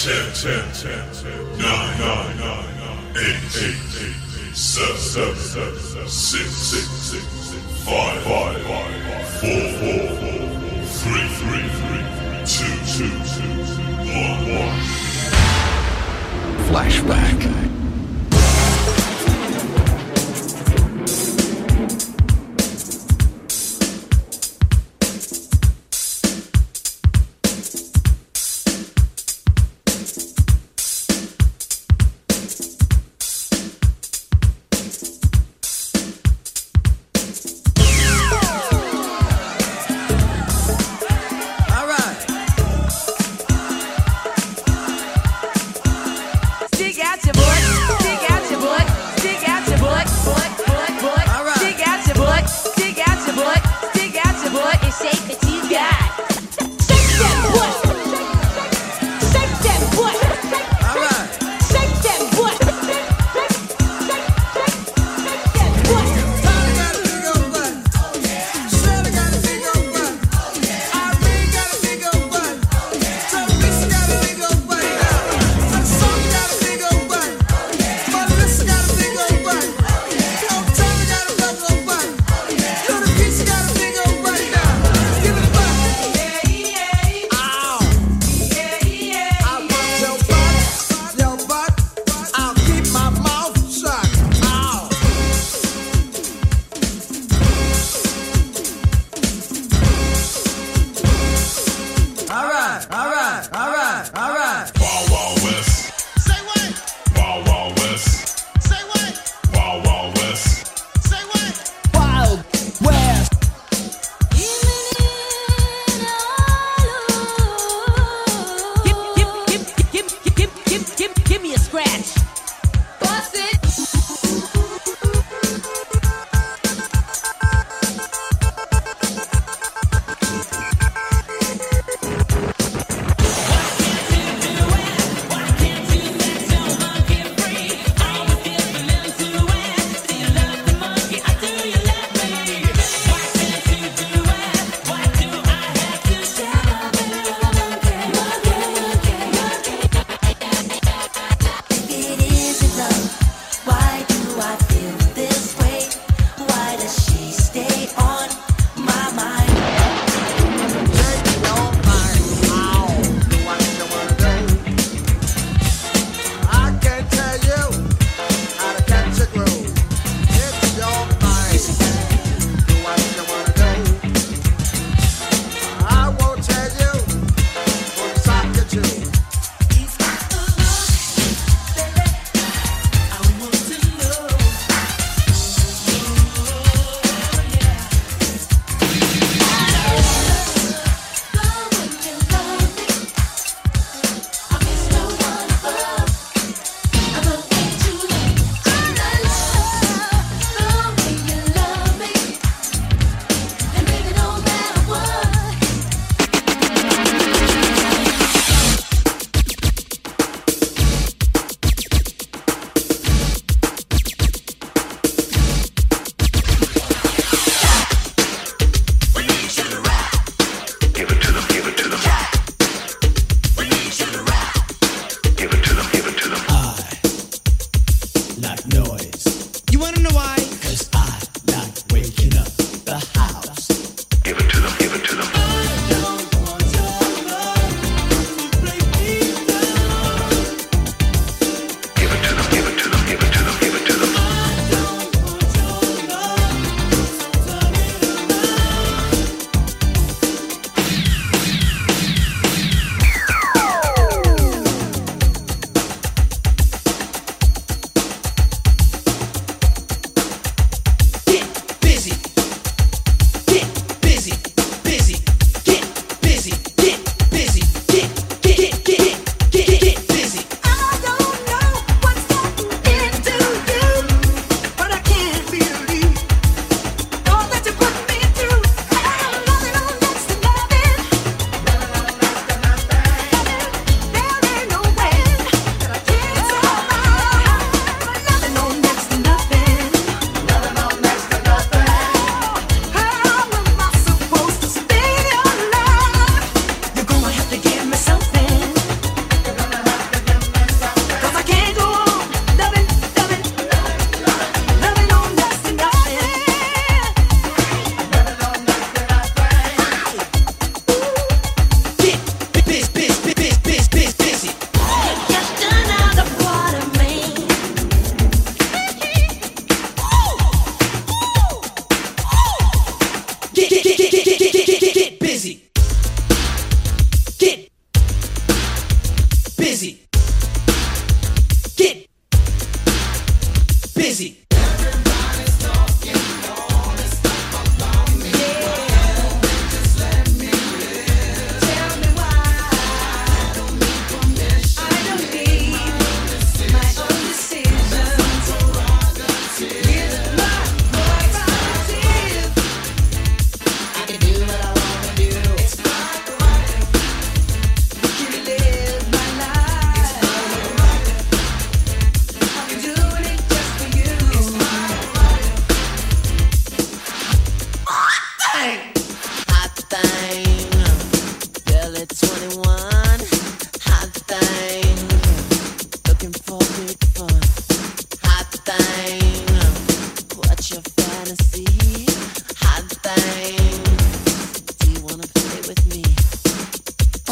Flashback. Stick out your voice.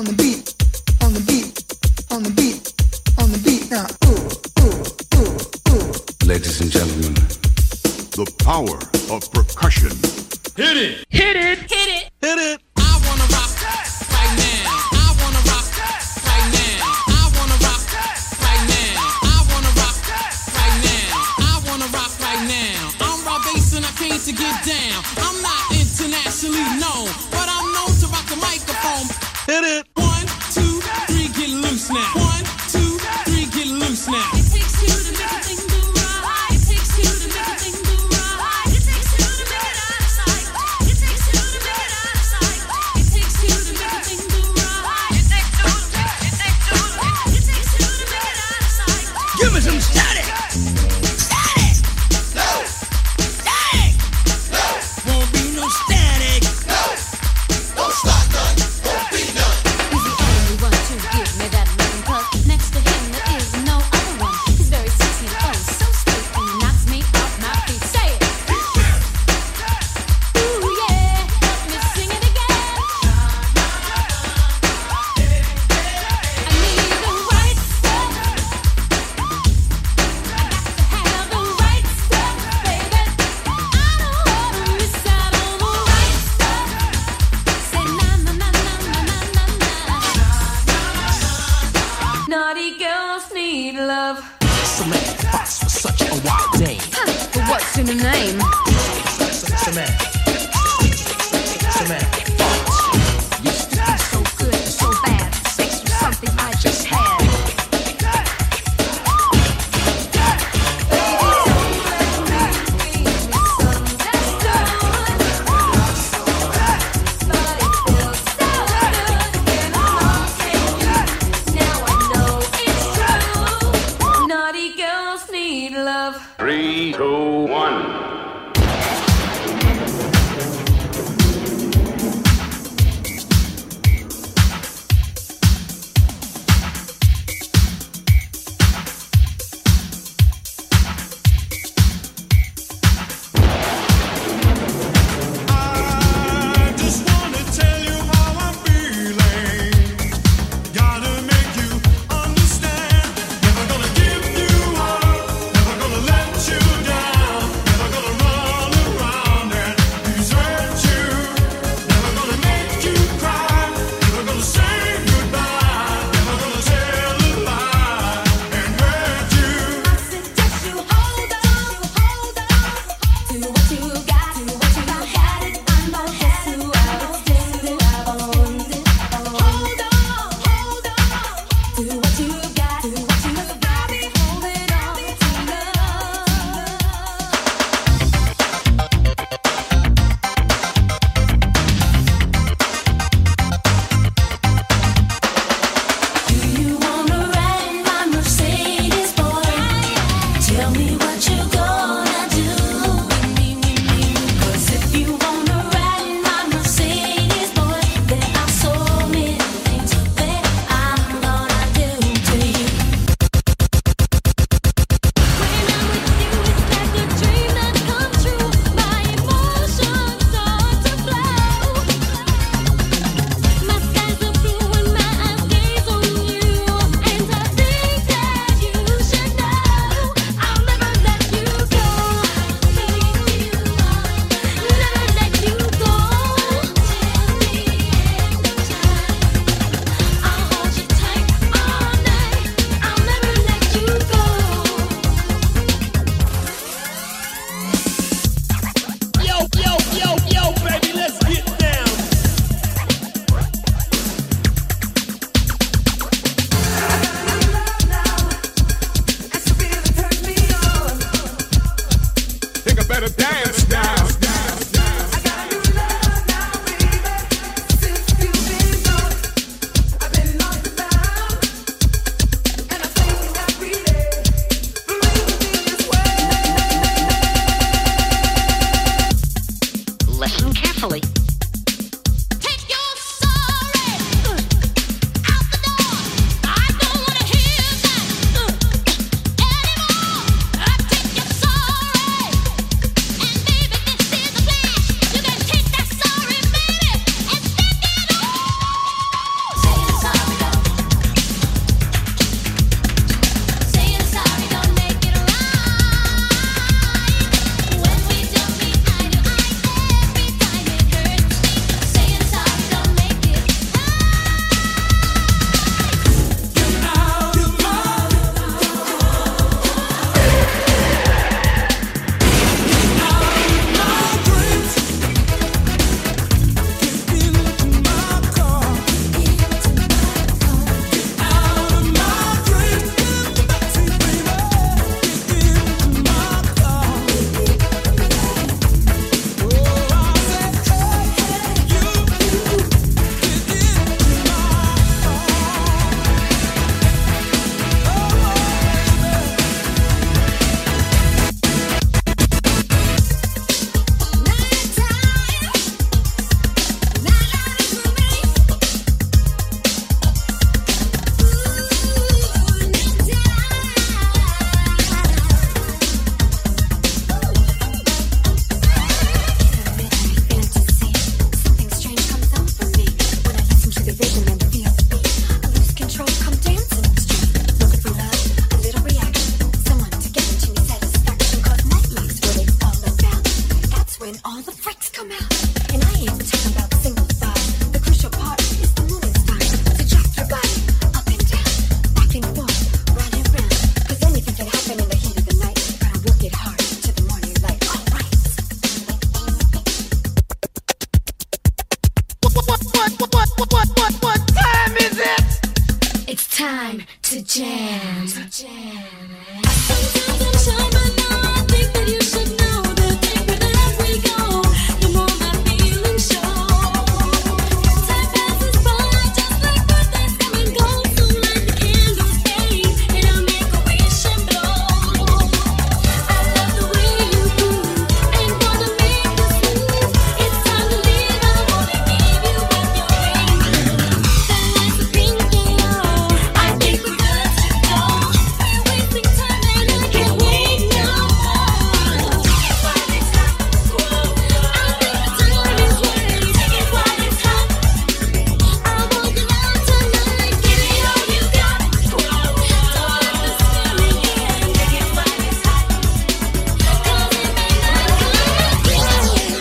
on the beat, on the beat, on the beat, on the beat now. Ooh, ooh, ooh, ooh. Ladies and gentlemen, the power of percussion. Hit it! Hit it! Hit it! Hit it! I wanna rock right now. I wanna rock right now. I wanna rock right now. I wanna rock right now. I wanna rock right now. I'm Rob Bass and I came to get down. I'm not internationally known, but I'm known to rock the microphone. Hit it! 1, 2, 3, get loose now. 1, 2, 3, get loose now. It takes two to make a thing do right. It takes two to make a thing do right. It takes two to make it out of sight. It takes two to make it out of sight. It takes two to make a thing do right. It takes two to make it out of sight. Give me some static! Static! No! Static! No! Won't be no static! No! Don't stop none. Won't be none. He's the only one to give me that loving puff. Next to him there is no other one. He's very sexy and oh so sweet and he knocks me off my feet. Say it. Ooh yeah, let me sing it again. I need the right stuff. I got to have the right stuff, baby. I don't wanna miss out on the right stuff. Say na na na na na na na na. Naughty girls need love. Samantha Fox for such a wild day. But what's in the name? Samantha Fox. Used to be so good and so bad. Sex was something I just had. Naughty girls need love. 3, 2, 1. time to jam. Sometimes I'm shy, but now I think that you should know that wherever we go, the more my feelings show. Time passes by just like birthdays come and go. So light the candles fade, and I'll make a wish and blow. I love the way you move, ain't gonna make this move. It's time to leave, I wanna give you with your ring. The lights are blinking low, I think we're good to go. We're wasting time and I can't wait no more. Take it while it's hot, whoa. I think the time is right. Take it while it's hot. I want you out tonight. Give it all you got, whoa. Don't let this feeling in. Take it while it's hot, 'cause it may not come again.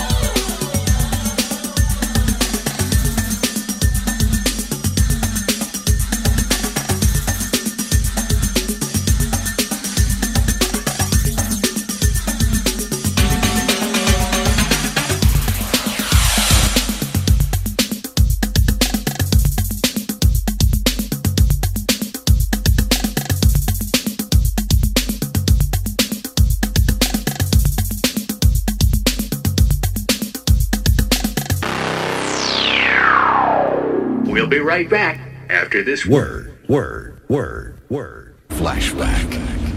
We'll be right back after this Word. flashback.